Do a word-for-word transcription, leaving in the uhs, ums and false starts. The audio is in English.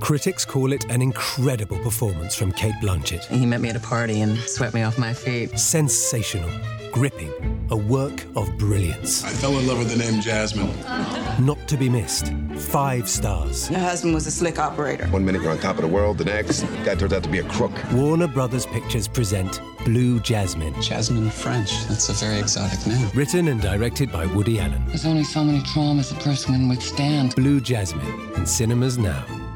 Critics call it an incredible performance from Cate Blanchett. He met me at a party and swept me off my feet. Sensational, gripping, a work of brilliance. I fell in love with the name Jasmine. Not to be missed. Five stars. Your husband was a slick operator. One minute you're on top of the world, the next, guy turns out to be a crook. Warner Brothers Pictures present Blue Jasmine. Jasmine French, that's a very exotic name. Written and directed by Woody Allen. There's only so many traumas a person can withstand. Blue Jasmine, in cinemas now.